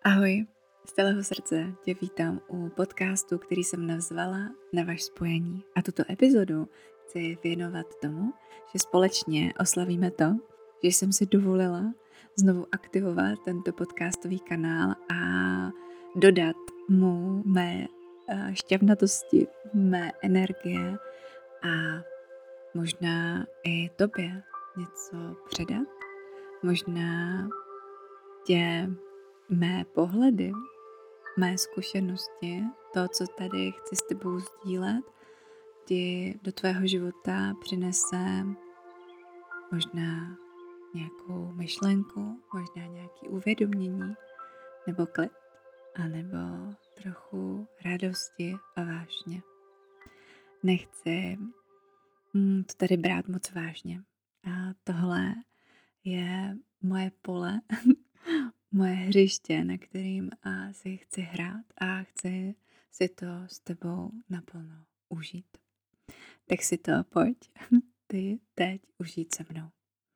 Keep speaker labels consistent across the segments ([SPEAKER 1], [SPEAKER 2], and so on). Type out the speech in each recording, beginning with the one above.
[SPEAKER 1] Ahoj, z celého srdce tě vítám u podcastu, který jsem nazvala Nevaž spojení. A tuto epizodu chci věnovat tomu, že společně oslavíme to, že jsem si dovolila znovu aktivovat tento podcastový kanál a dodat mu mé šťavnatosti, mé energie a možná i tobě něco předat. Možná tě mé pohledy, mé zkušenosti, to, co tady chci s tebou sdílet, ti do tvého života přinese možná nějakou myšlenku, možná nějaké uvědomění, nebo klid, anebo trochu radosti a vášně. Nechci to tady brát moc vážně. A tohle je moje pole, moje hřiště, na kterým si chci hrát a chci si to s tebou naplno užít. Tak si to pojď ty teď užít se mnou.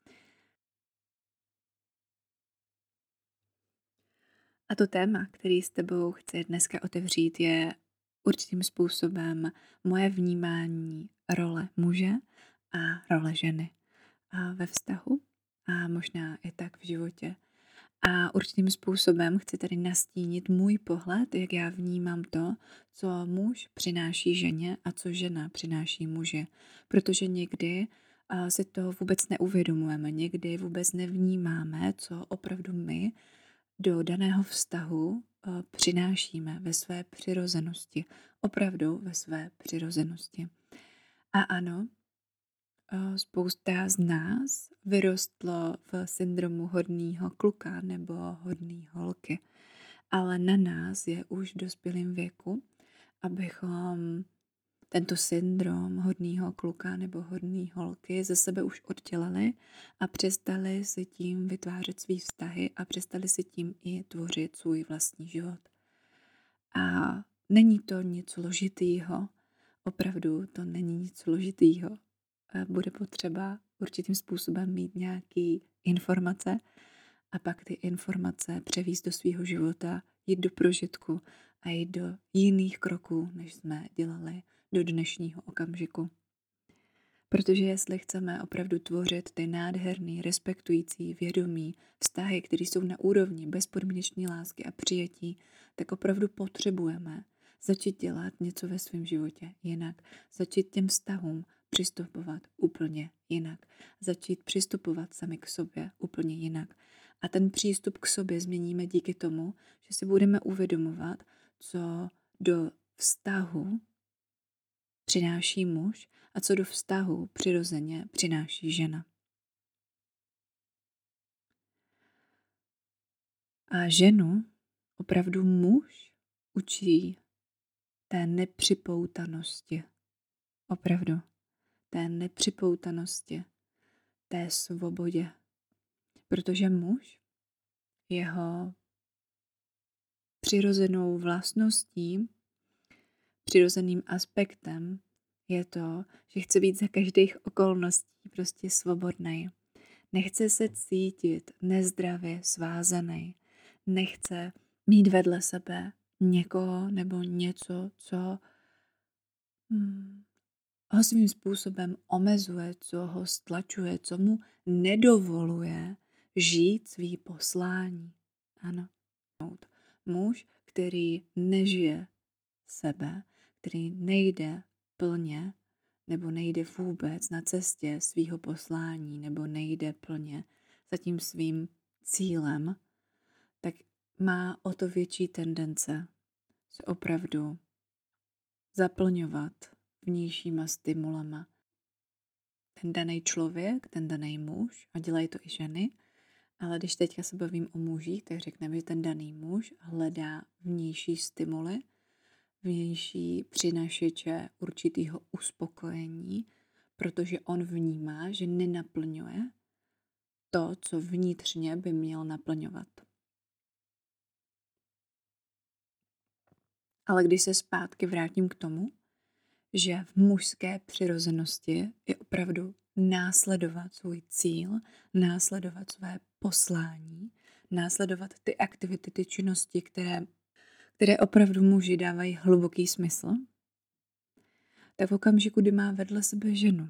[SPEAKER 1] A to téma, který s tebou chci dneska otevřít, je určitým způsobem moje vnímání role muže a role ženy a ve vztahu a možná i tak v životě. A určitým způsobem chci tady nastínit můj pohled, jak já vnímám to, co muž přináší ženě a co žena přináší muži. Protože někdy si to vůbec neuvědomujeme, někdy vůbec nevnímáme, co opravdu my do daného vztahu přinášíme ve své přirozenosti. Opravdu ve své přirozenosti. A ano, spousta z nás vyrostlo v syndromu hodného kluka nebo hodné holky, ale na nás je už v dospělém věku, abychom tento syndrom hodného kluka nebo hodné holky ze sebe už oddělali a přestali si tím vytvářet svý vztahy a přestali si tím i tvořit svůj vlastní život. A není to nic složitýho, opravdu to není nic složitýho. Bude potřeba určitým způsobem mít nějaké informace a pak ty informace převést do svého života, jít do prožitku a jít do jiných kroků, než jsme dělali do dnešního okamžiku. Protože jestli chceme opravdu tvořit ty nádherný, respektující, vědomí vztahy, které jsou na úrovni bezpodmínečné lásky a přijetí, tak opravdu potřebujeme začít dělat něco ve svém životě jinak, začít těm vztahům přistupovat úplně jinak, začít přistupovat sami k sobě úplně jinak. A ten přístup k sobě změníme díky tomu, že si budeme uvědomovat, co do vztahu přináší muž a co do vztahu přirozeně přináší žena. A ženu opravdu muž učí té nepřipoutanosti. Opravdu. Té nepřipoutanosti, té svobodě. Protože muž, jeho přirozenou vlastností, přirozeným aspektem je to, že chce být za každých okolností prostě svobodný. Nechce se cítit nezdravě svázaný. Nechce mít vedle sebe někoho nebo něco, co ho svým způsobem omezuje, co ho stlačuje, co mu nedovoluje žít svý poslání. Ano. Muž, který nežije sebe, který nejde plně nebo nejde vůbec na cestě svýho poslání nebo nejde plně za tím svým cílem, tak má o to větší tendence se opravdu zaplňovat vnějšíma stimulama. Ten daný člověk, ten daný muž, a dělají to i ženy, ale když teďka se bavím o mužích, tak řekneme, že ten daný muž hledá vnější stimuly, vnější přinašeče určitého uspokojení, protože on vnímá, že nenaplňuje to, co vnitřně by měl naplňovat. Ale když se zpátky vrátím k tomu, že v mužské přirozenosti je opravdu následovat svůj cíl, následovat své poslání, následovat ty aktivity, ty činnosti, které opravdu muži dávají hluboký smysl, tak v okamžiku, kdy má vedle sebe ženu,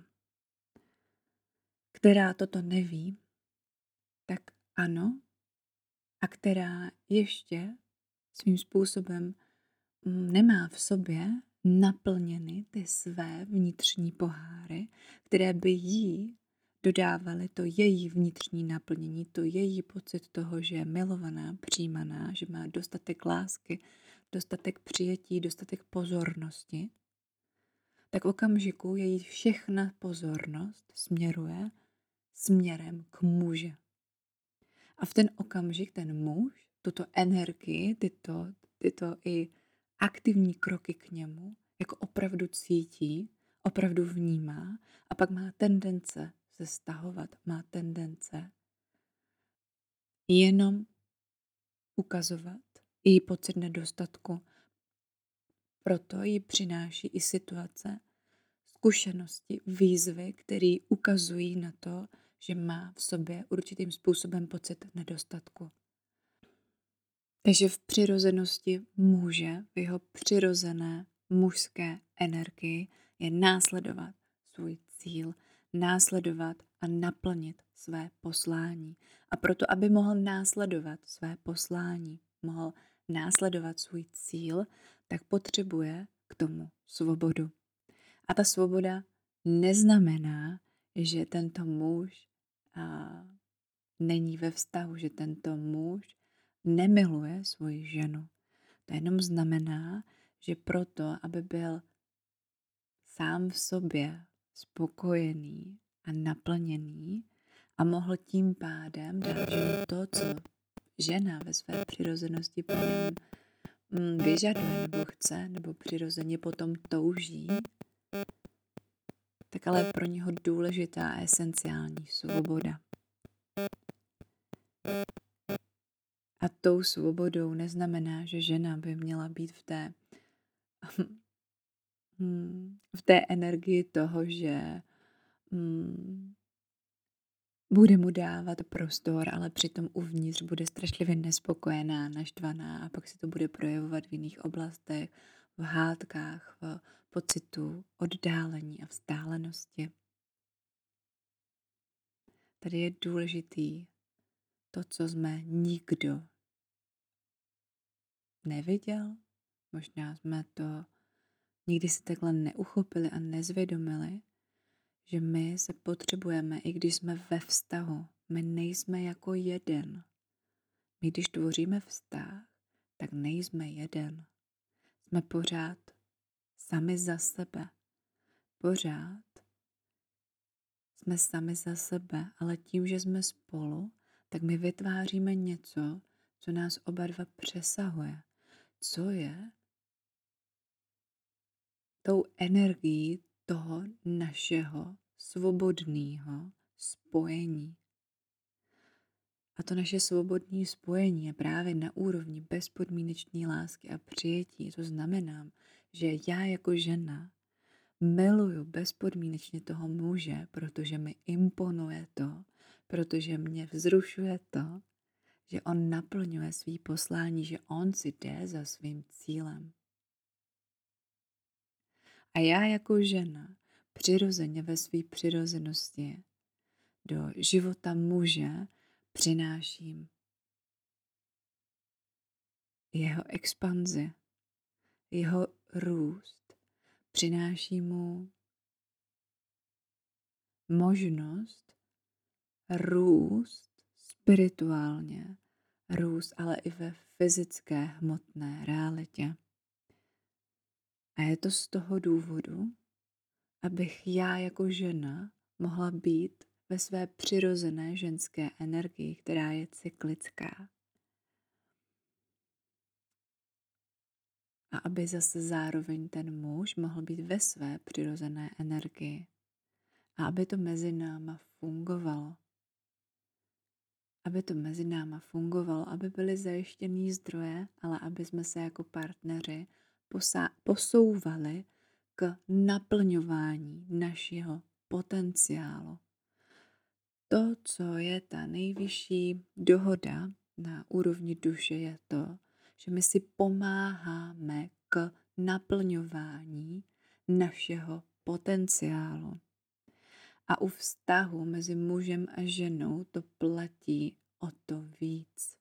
[SPEAKER 1] která toto neví, tak ano, a která ještě svým způsobem nemá v sobě naplněny ty své vnitřní poháry, které by jí dodávaly to její vnitřní naplnění, to její pocit toho, že je milovaná, přijímaná, že má dostatek lásky, dostatek přijetí, dostatek pozornosti, tak v okamžiku její všechna pozornost směruje směrem k muži. A v ten okamžik ten muž tuto energii, tyto i aktivní kroky k němu, jako opravdu cítí, opravdu vnímá a pak má tendence se stahovat, má tendence jenom ukazovat její pocit nedostatku. Proto jí přináší i situace, zkušenosti, výzvy, které ukazují na to, že má v sobě určitým způsobem pocit nedostatku. Takže v přirozenosti muže, v jeho přirozené mužské energii je následovat svůj cíl, následovat a naplnit své poslání. A proto, aby mohl následovat své poslání, mohl následovat svůj cíl, tak potřebuje k tomu svobodu. A ta svoboda neznamená, že tento muž není ve vztahu, že tento muž nemiluje svoji ženu. To jenom znamená, že proto, aby byl sám v sobě spokojený a naplněný a mohl tím pádem dát ženu to, co žena ve své přirozenosti po něm vyžaduje nebo chce, nebo přirozeně potom touží, tak ale pro něho důležitá a esenciální svoboda. A tou svobodou neznamená, že žena by měla být v té energii toho, že bude mu dávat prostor, ale přitom uvnitř bude strašlivě nespokojená, naštvaná a pak se to bude projevovat v jiných oblastech, v hádkách, v pocitu oddálení a vzdálenosti. Tady je důležitý to, co jsme nikdo neviděl, možná jsme to nikdy si takhle neuchopili a nezvědomili, že my se potřebujeme, i když jsme ve vztahu, my nejsme jako jeden. My když tvoříme vztah, tak nejsme jeden. Jsme pořád sami za sebe. Pořád jsme sami za sebe, ale tím, že jsme spolu, tak my vytváříme něco, co nás oba dva přesahuje. Co je tou energií toho našeho svobodného spojení. A to naše svobodné spojení je právě na úrovni bezpodmínečné lásky a přijetí. To znamená, že já jako žena miluju bezpodmínečně toho muže, protože mi imponuje to, protože mě vzrušuje to, že on naplňuje svý poslání, že on si jde za svým cílem. A já jako žena přirozeně ve své přirozenosti do života muže přináším jeho expanzi, jeho růst, přináším mu možnost růst spirituálně, růst ale i ve fyzické hmotné realitě. A je to z toho důvodu, abych já jako žena mohla být ve své přirozené ženské energii, která je cyklická. A aby zase zároveň ten muž mohl být ve své přirozené energii. A aby to mezi náma fungovalo. Aby to mezi náma fungovalo, aby byly zajištěný zdroje, ale aby jsme se jako partneři posouvali k naplňování našeho potenciálu. To, co je ta nejvyšší dohoda na úrovni duše je to, že my si pomáháme k naplňování našeho potenciálu. A u vztahu mezi mužem a ženou to platí o to víc.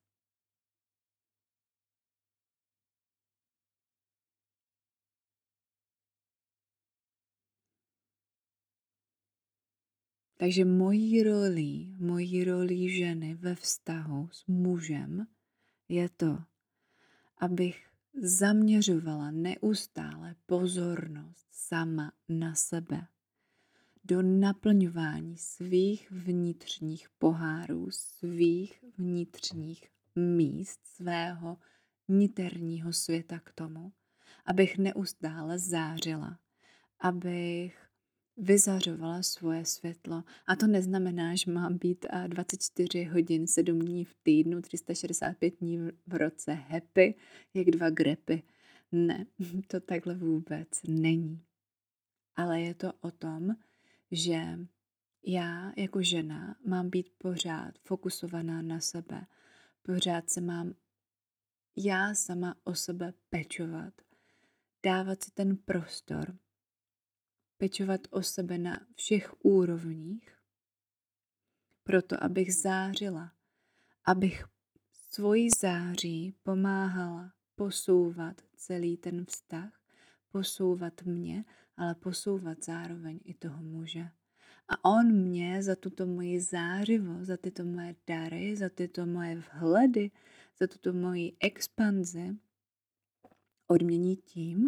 [SPEAKER 1] Takže mojí rolí ženy ve vztahu s mužem je to, abych zaměřovala neustále pozornost sama na sebe, do naplňování svých vnitřních pohárů, svých vnitřních míst, svého niterního světa k tomu, abych neustále zářila, abych vyzařovala svoje světlo. A to neznamená, že mám být 24 hodin, 7 dní v týdnu, 365 dní v roce happy, jak 2 grepy. Ne, to takhle vůbec není. Ale je to o tom, že já jako žena mám být pořád fokusovaná na sebe. Pořád se mám já sama o sebe pečovat. Dávat si ten prostor. Pečovat o sebe na všech úrovních. Proto, abych zářila. Abych svojí září pomáhala posouvat celý ten vztah. Posouvat mě, ale posouvat zároveň i toho muže. A on mě za tuto moji zářivost, za tyto moje dary, za tyto moje vhledy, za tuto moji expanzi odmění tím,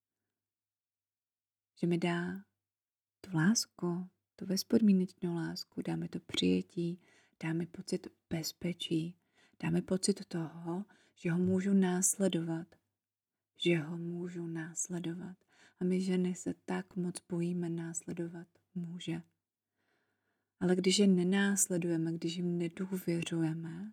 [SPEAKER 1] že mi dá tu lásku, tu bezpodmínečnou lásku, dá mi to přijetí, dá mi pocit bezpečí, dá mi pocit toho, že ho můžu následovat. A my ženy se tak moc bojíme následovat muže. Ale když je nenásledujeme, když jim nedůvěřujeme,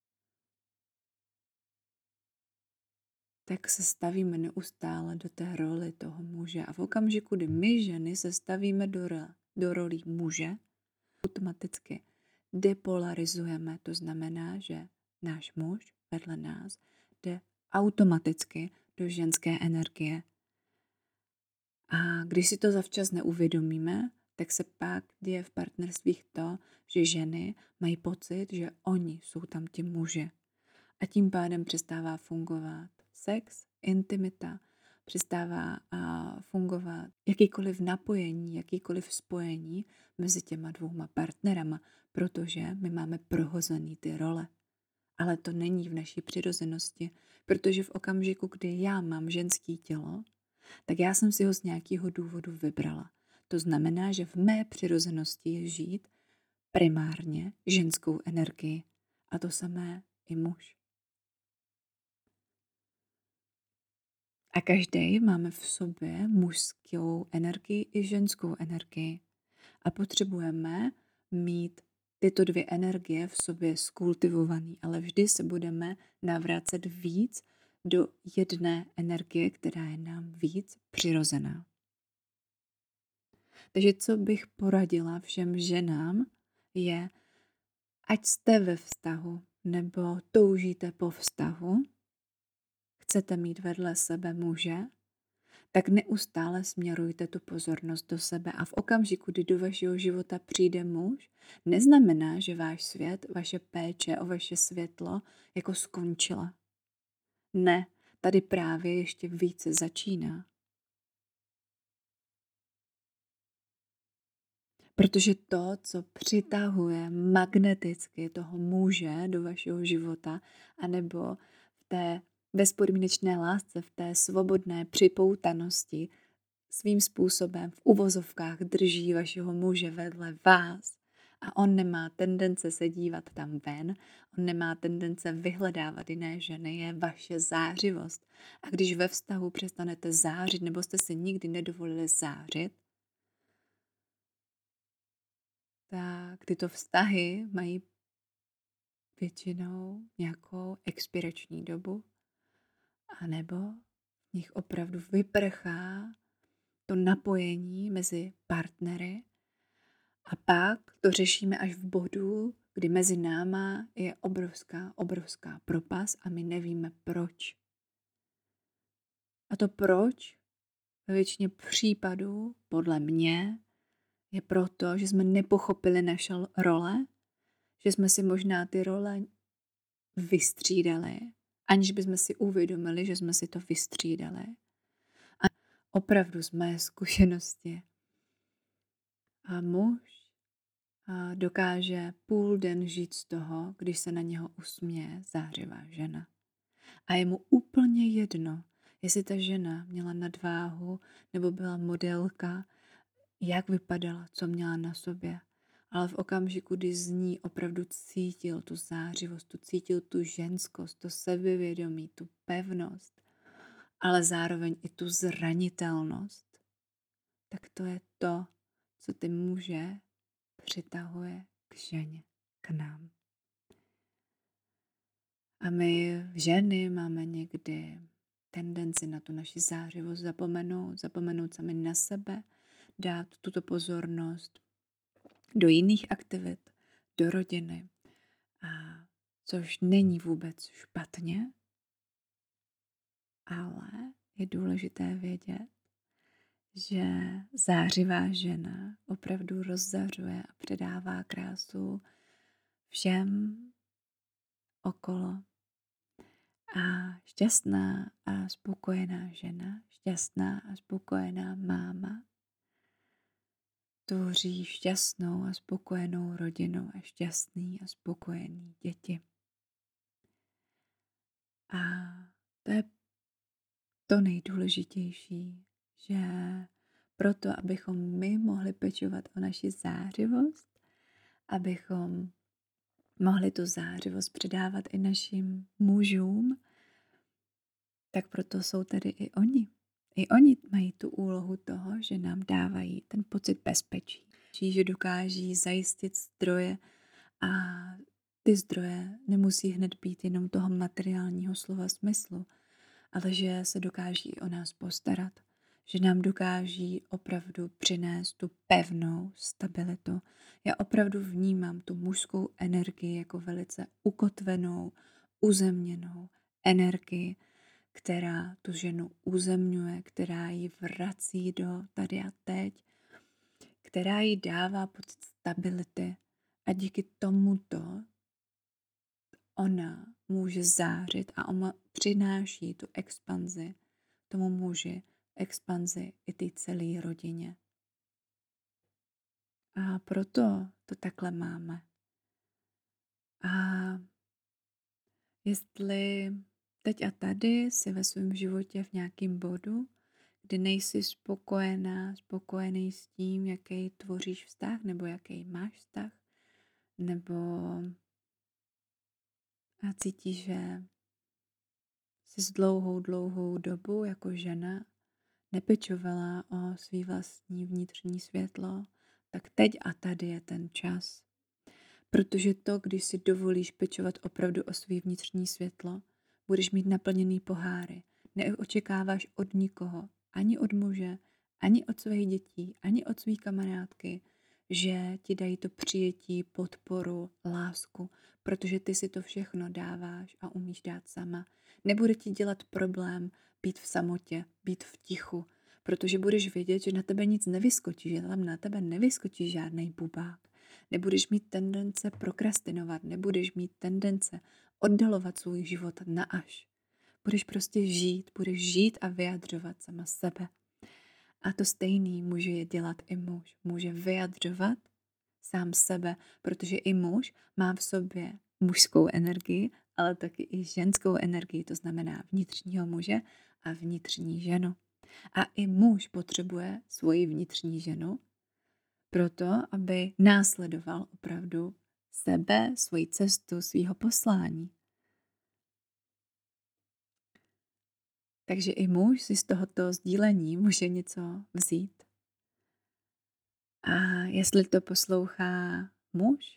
[SPEAKER 1] tak se stavíme neustále do té roli toho muže. A v okamžiku, kdy my ženy se stavíme do roli muže, automaticky depolarizujeme. To znamená, že náš muž vedle nás jde automaticky do ženské energie. A když si to zavčas neuvědomíme, tak se pak děje v partnerstvích to, že ženy mají pocit, že oni jsou tam ti muži. A tím pádem přestává fungovat sex, intimita, přestává fungovat jakýkoliv napojení, jakýkoliv spojení mezi těma dvouma partnerama, protože my máme prohozený ty role. Ale to není v naší přirozenosti, protože v okamžiku, kdy já mám ženský tělo, tak já jsem si ho z nějakého důvodu vybrala. To znamená, že v mé přirozenosti je žít primárně ženskou energii. A to samé i muž. A každý máme v sobě mužskou energii i ženskou energii. A potřebujeme mít tyto dvě energie v sobě skultivovaný, ale vždy se budeme navracet víc do jedné energie, která je nám víc přirozená. Takže co bych poradila všem ženám je, ať jste ve vztahu nebo toužíte po vztahu, chcete mít vedle sebe muže, tak neustále směrujte tu pozornost do sebe a v okamžiku, kdy do vašeho života přijde muž, neznamená, že váš svět, vaše péče o vaše světlo jako skončila. Ne, tady právě ještě více začíná. Protože to, co přitahuje magneticky toho muže do vašeho života, anebo v té bezpodmínečné lásce, v té svobodné připoutanosti, svým způsobem v uvozovkách drží vašeho muže vedle vás a on nemá tendence se dívat tam ven, on nemá tendence vyhledávat jiné ženy, je vaše zářivost. A když ve vztahu přestanete zářit, nebo jste si nikdy nedovolili zářit, tak tyto vztahy mají většinou nějakou expirační dobu, anebo v nich opravdu vyprchá to napojení mezi partnery a pak to řešíme až v bodu, kdy mezi náma je obrovská propast a my nevíme proč. A to proč ve většině případů, podle mě, je proto, že jsme nepochopili naše role, že jsme si možná ty role vystřídali, aniž bychom si uvědomili, že jsme si to vystřídali. A opravdu z mé zkušenosti a muž dokáže půl den žít z toho, když se na něho usměje zářivá žena. A je mu úplně jedno, jestli ta žena měla nadváhu nebo byla modelka, jak vypadala, co měla na sobě. Ale v okamžiku, kdy z ní opravdu cítil tu zářivost, cítil tu ženskost, to sebevědomí, tu pevnost, ale zároveň i tu zranitelnost, tak to je to, co ty muže přitahuje k ženě, k nám. A my ženy máme někdy tendenci na tu naši zářivost zapomenout sami na sebe, dát tuto pozornost do jiných aktivit, do rodiny, což není vůbec špatně, ale je důležité vědět, že zářivá žena opravdu rozzařuje a předává krásu všem okolo. A šťastná a spokojená žena, šťastná a spokojená máma tvoří šťastnou a spokojenou rodinu a šťastný a spokojený děti. A to je to nejdůležitější, že proto, abychom my mohli pečovat o naši zářivost, abychom mohli tu zářivost předávat i našim mužům, tak proto jsou tady i oni. I oni mají tu úlohu toho, že nám dávají ten pocit bezpečí, že dokáží zajistit zdroje a ty zdroje nemusí hned být jenom toho materiálního slova smyslu, ale že se dokáží i o nás postarat, že nám dokáží opravdu přinést tu pevnou stabilitu. Já opravdu vnímám tu mužskou energii jako velice ukotvenou, uzemněnou energii, která tu ženu uzemňuje, která ji vrací do tady a teď, která jí dává pocit stability a díky tomuto ona může zářit a ona přináší tu expanzi tomu muži, expanzi i té celé rodině. A proto to takhle máme. A jestli teď a tady si ve svém životě v nějakém bodu, kdy nejsi spokojený s tím, jaký tvoříš vztah, nebo jaký máš vztah, nebo a cítíš, že jsi s dlouhou dobu jako žena nepečovala o svý vlastní vnitřní světlo, tak teď a tady je ten čas. Protože to, když si dovolíš pečovat opravdu o svý vnitřní světlo, budeš mít naplněný poháry. Neočekáváš od nikoho, ani od muže, ani od svých dětí, ani od svých kamarádky, že ti dají to přijetí, podporu, lásku, protože ty si to všechno dáváš a umíš dát sama. Nebude ti dělat problém být v samotě, být v tichu, protože budeš vědět, že na tebe nic nevyskočí, že tam na tebe nevyskočí žádný bubák. Nebudeš mít tendence prokrastinovat, nebudeš mít tendence oddalovat svůj život na až. Budeš prostě žít, budeš žít a vyjadřovat sama sebe. A to stejný může je dělat i muž. Může vyjadřovat sám sebe, protože i muž má v sobě mužskou energii, ale taky i ženskou energii, to znamená vnitřního muže a vnitřní ženu. A i muž potřebuje svoji vnitřní ženu, proto, aby následoval opravdu sebe, svoji cestu, svýho poslání. Takže i muž si z tohoto sdílení může něco vzít. A jestli to poslouchá muž,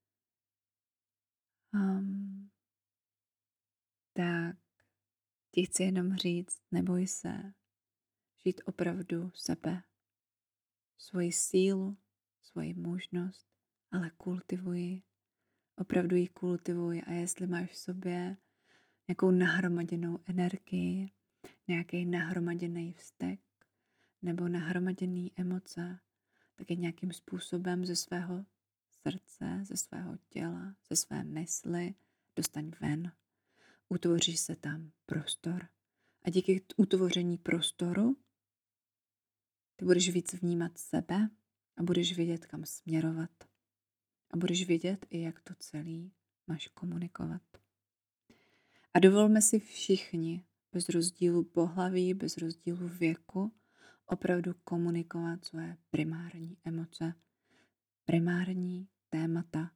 [SPEAKER 1] tak ti chci jenom říct, neboj se, žít opravdu sebe, svoji sílu, svoji mužnost, ale kultivuji Opravdu ji kultivuj a jestli máš v sobě nějakou nahromaděnou energii, nějaký nahromaděný vztek nebo nahromaděný emoce, tak je nějakým způsobem ze svého srdce, ze svého těla, ze své mysli dostaň ven. Utvoří se tam prostor. A díky utvoření prostoru ty budeš víc vnímat sebe a budeš vědět, kam směrovat. A budeš vědět i, jak to celý máš komunikovat. A dovolme si všichni, bez rozdílu pohlaví, bez rozdílu věku, opravdu komunikovat své primární emoce, primární témata.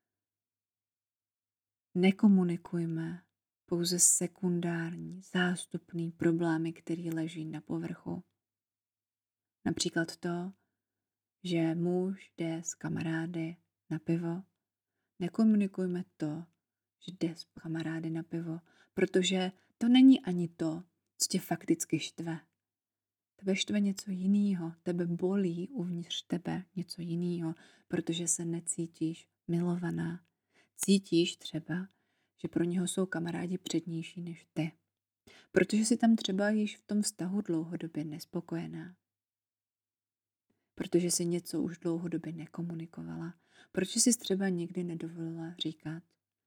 [SPEAKER 1] Nekomunikujme pouze sekundární, zástupný problémy, které leží na povrchu. Například to, že muž jde s kamarády na pivo. Nekomunikujme to, že jde s kamarády na pivo, protože to není ani to, co tě fakticky štve. Tebe štve něco jiného, tebe bolí uvnitř tebe něco jiného, protože se necítíš milovaná. Cítíš třeba, že pro něho jsou kamarádi přednější než ty. Protože jsi tam třeba již v tom vztahu dlouhodobě nespokojená. Protože jsi něco už dlouhodobě nekomunikovala. Proč jsi třeba nikdy nedovolila říkat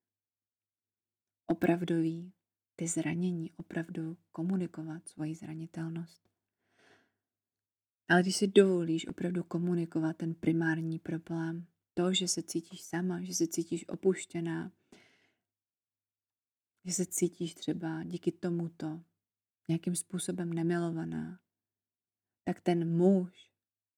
[SPEAKER 1] opravdový ty zranění, opravdu komunikovat svoji zranitelnost. Ale když si dovolíš opravdu komunikovat ten primární problém, to, že se cítíš sama, že se cítíš opuštěná, že se cítíš třeba díky tomuto nějakým způsobem nemilovaná, tak ten muž,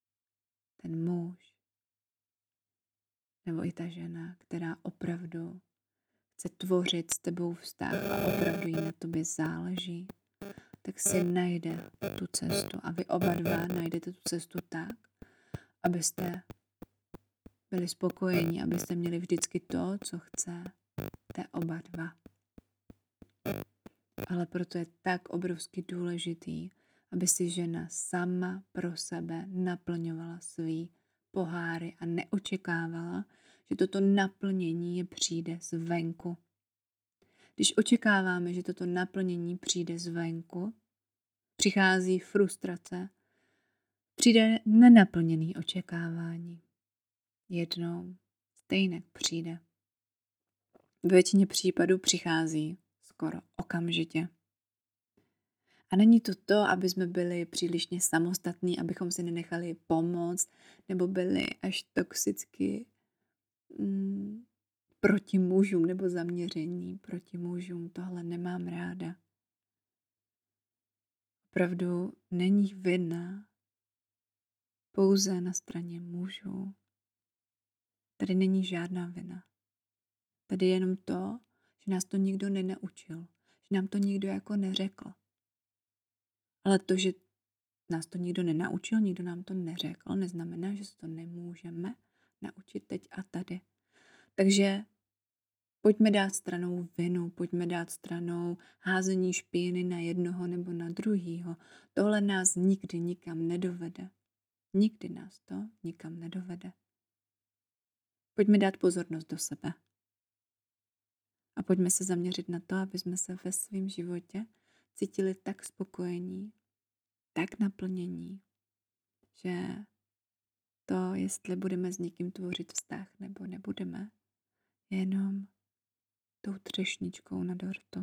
[SPEAKER 1] nebo i ta žena, která opravdu chce tvořit s tebou vztah a opravdu jí na tobě záleží, tak si najde tu cestu a vy oba dva najdete tu cestu tak, abyste byli spokojeni, abyste měli vždycky to, co chcete oba dva. Ale proto je tak obrovsky důležitý, aby si žena sama pro sebe naplňovala svý poháry a neočekávala, že toto naplnění je přijde zvenku. Když očekáváme, že toto naplnění přijde zvenku, přichází frustrace, přijde nenaplněný očekávání. Jednou stejně přijde. V většině případů přichází skoro okamžitě. A není to, aby jsme byli přílišně samostatní, abychom si nenechali pomoct, nebo byli až toxicky proti mužům, nebo zaměření proti mužům. Tohle nemám ráda. Opravdu není vina pouze na straně mužů. Tady není žádná vina. Tady je jenom to, že nás to nikdo nenaučil, že nám to nikdo jako neřekl. Ale to, že nás to nikdo nenaučil, nikdo nám to neřekl, neznamená, že se to nemůžeme naučit teď a tady. Takže pojďme dát stranou vinu, pojďme dát stranou házení špíny na jednoho nebo na druhýho. Tohle nás nikdy nikam nedovede. Nikdy nás to nikam nedovede. Pojďme dát pozornost do sebe. A pojďme se zaměřit na to, aby jsme se ve svém životě cítili tak spokojení, tak naplnění, že to, jestli budeme s někým tvořit vztah nebo nebudeme, je jenom tou třešničkou na dortu.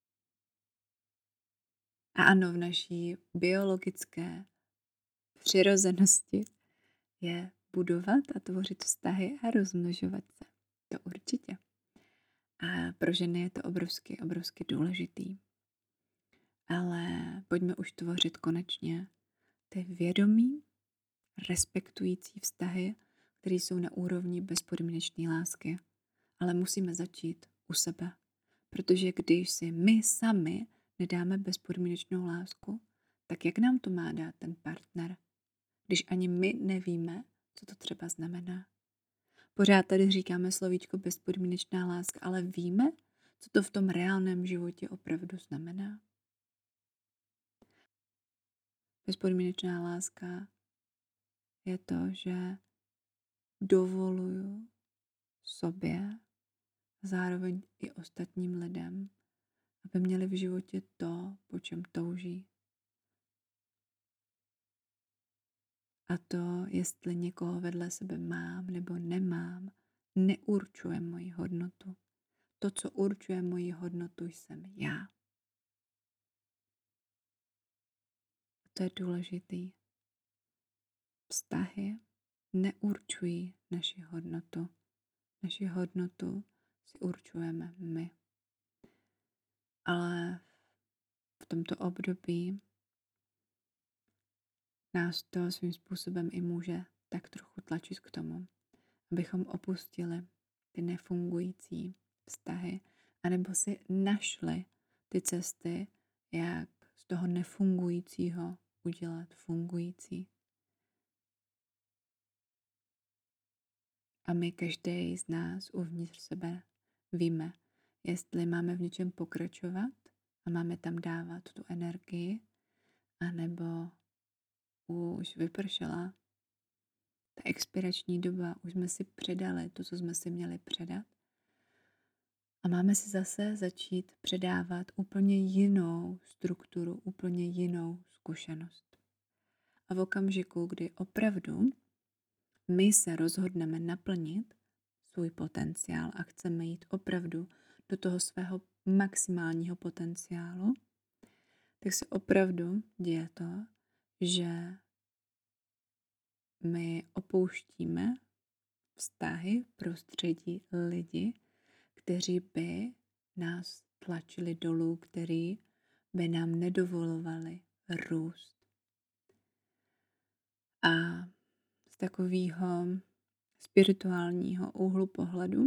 [SPEAKER 1] A ano, v naší biologické přirozenosti je budovat a tvořit vztahy a rozmnožovat se. To určitě. A pro ženy je to obrovsky důležitý. Ale pojďme už tvořit konečně ty vědomí, respektující vztahy, které jsou na úrovni bezpodmínečné lásky. Ale musíme začít u sebe. Protože když si my sami nedáme bezpodmínečnou lásku, tak jak nám to má dát ten partner? Když ani my nevíme, co to třeba znamená. Pořád tady říkáme slovíčko bezpodmínečná láska, ale víme, co to v tom reálném životě opravdu znamená? Bezpodmínečná láska je to, že dovoluju sobě a zároveň i ostatním lidem, aby měli v životě to, po čem touží. A to, jestli někoho vedle sebe mám nebo nemám, neurčuje moji hodnotu. To, co určuje moji hodnotu, jsem já. A to je důležitý. Vztahy neurčují naši hodnotu. Naši hodnotu si určujeme my. Ale v tomto období nás to svým způsobem i může tak trochu tlačit k tomu, abychom opustili ty nefungující vztahy, anebo si našli ty cesty, jak z toho nefungujícího udělat fungující. A my každý z nás uvnitř sebe víme, jestli máme v něčem pokračovat a máme tam dávat tu energii, anebo už vypršela ta expirační doba, už jsme si předali to, co jsme si měli předat. A máme si zase začít předávat úplně jinou strukturu, úplně jinou zkušenost. A v okamžiku, kdy opravdu my se rozhodneme naplnit svůj potenciál a chceme jít opravdu do toho svého maximálního potenciálu, tak se opravdu děje to, že my opouštíme vztahy, prostředí, lidi, kteří by nás tlačili dolů, kteří by nám nedovolovali růst. A z takového spirituálního úhlu pohledu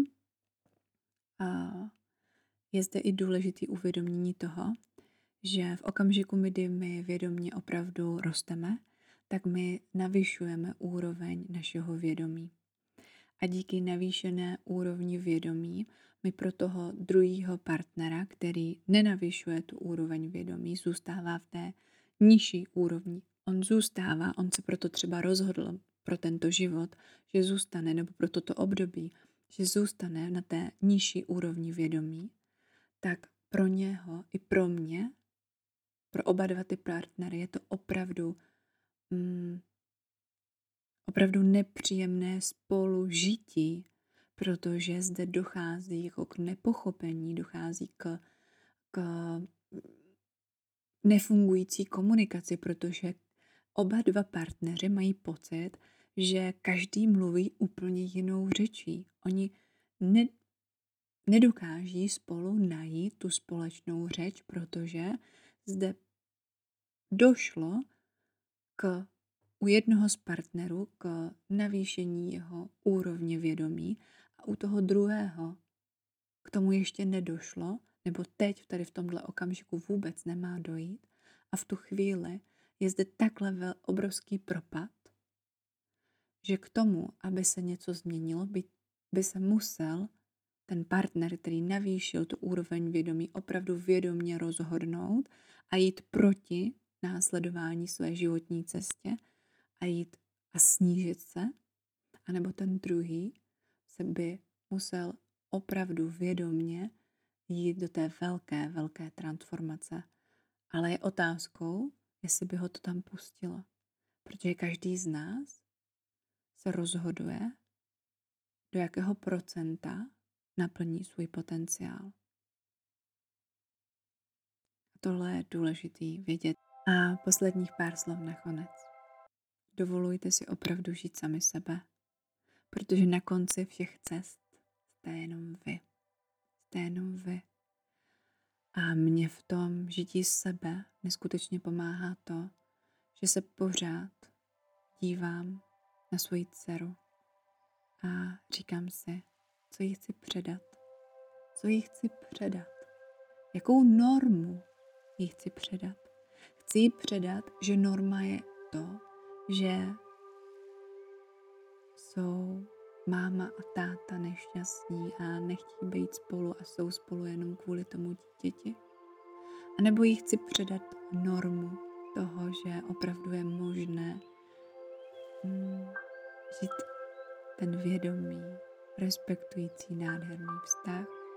[SPEAKER 1] je zde i důležité uvědomění toho, že v okamžiku, kdy my vědomě opravdu rosteme, tak my navyšujeme úroveň našeho vědomí. A díky navýšené úrovni vědomí my pro toho druhého partnera, který nenavyšuje tu úroveň vědomí, zůstává v té nižší úrovni. On se proto třeba rozhodl pro tento život, že zůstane, nebo pro toto období, že zůstane na té nižší úrovni vědomí, tak pro něho i pro mě, pro oba dva ty partnery je to opravdu nepříjemné spolužití, protože zde dochází jako k nepochopení, dochází k nefungující komunikaci, protože oba dva partneři mají pocit, že každý mluví úplně jinou řečí. Oni nedokáží spolu najít tu společnou řeč, protože zde došlo u jednoho z partnerů k navýšení jeho úrovně vědomí a u toho druhého k tomu ještě nedošlo, nebo teď tady v tomhle okamžiku vůbec nemá dojít a v tu chvíli je zde takhle obrovský propad, že k tomu, aby se něco změnilo, by se musel ten partner, který navýšil tu úroveň vědomí, opravdu vědomě rozhodnout a jít proti následování své životní cestě a jít a snížit se, anebo ten druhý se by musel opravdu vědomě jít do té velké transformace. Ale je otázkou, jestli by ho to tam pustilo. Protože každý z nás se rozhoduje, do jakého procenta naplní svůj potenciál. A tohle je důležitý vědět. A posledních pár slov nakonec. Dovolujte si opravdu žít sami sebe, protože na konci všech cest jste jenom vy. Jste jenom vy. A mě v tom žití sebe neskutečně pomáhá to, že se pořád dívám na svoji dceru a říkám si, co jí chci předat. Co jí chci předat. Jakou normu jí chci předat. Chci jí předat, že norma je to, že jsou máma a táta nešťastní a nechtějí být spolu a jsou spolu jenom kvůli tomu dítěti. A nebo jí chci předat normu toho, že opravdu je možné žít ten vědomý, respektující, nádherný vztah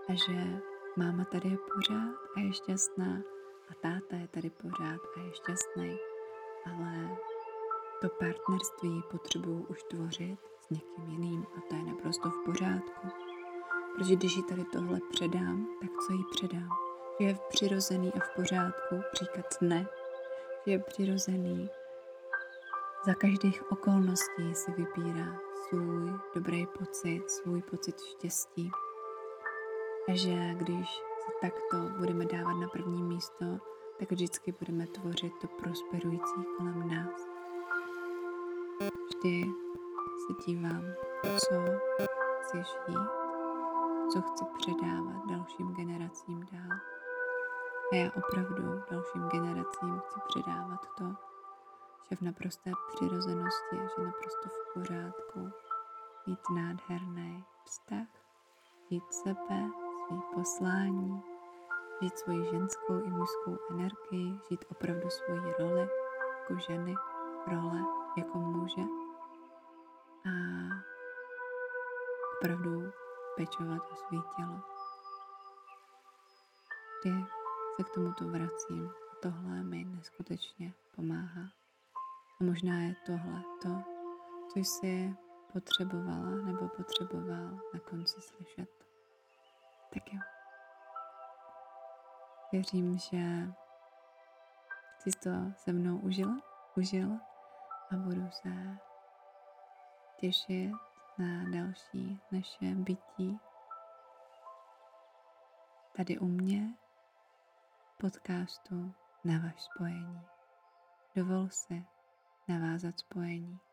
[SPEAKER 1] a že máma tady je pořád a je šťastná a táta je tady pořád a je šťastný, ale to partnerství potřebuju už tvořit s někým jiným a to je naprosto v pořádku. Protože když jí tady tohle předám, tak co jí předám? Že je přirozený a v pořádku říkat ne, že je přirozený za každých okolností si vybírá svůj dobrý pocit, svůj pocit štěstí. A že když se takto budeme dávat na první místo, tak vždycky budeme tvořit to prosperující kolem nás. Vždy se dívám, co chci žít, co chci předávat dalším generacím dál. A já opravdu dalším generacím chci předávat to, že v naprosté přirozenosti, že naprosto v pořádku mít nádherný vztah, žít sebe, svý poslání, žít svoji ženskou i mužskou energii, žít opravdu svoji roli jako ženy, role jako muže a opravdu pečovat o svý tělo. Kdy se k tomuto vracím a tohle mi neskutečně pomáhá. A možná je tohle to, co jsi potřebovala nebo potřeboval na konci slyšet. Tak jo. Věřím, že jsi to se mnou užil a budu se těšit na další naše bytí tady u mě podcastu Navaž spojení. Dovol si navázat spojení.